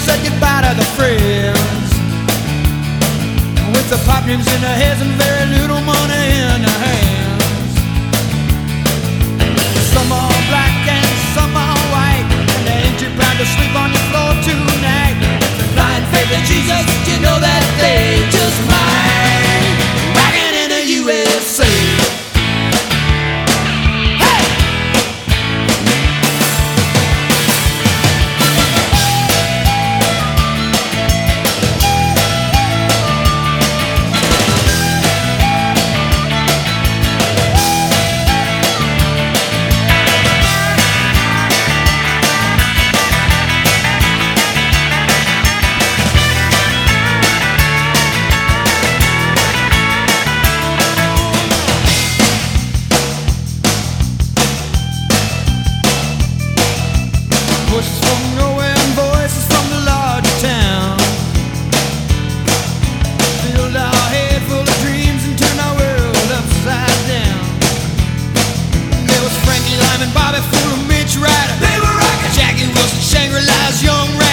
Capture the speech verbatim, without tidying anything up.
said goodbye to the friends, with the pop names in their heads and very little money in their hands. Some are black and some are white, and they ain't too proud to sleep on the floor tonight. Blind faith in Jesus, you know that they just might. Rockin' in the U S A. Voices from nowhere and voices from the larger town filled our head full of dreams and turned our world upside down. There was Frankie Lyman, Bobby Fuller, Mitch Ryder, they were rockin'. Jackie Wilson, Shangri-La's Young Rider.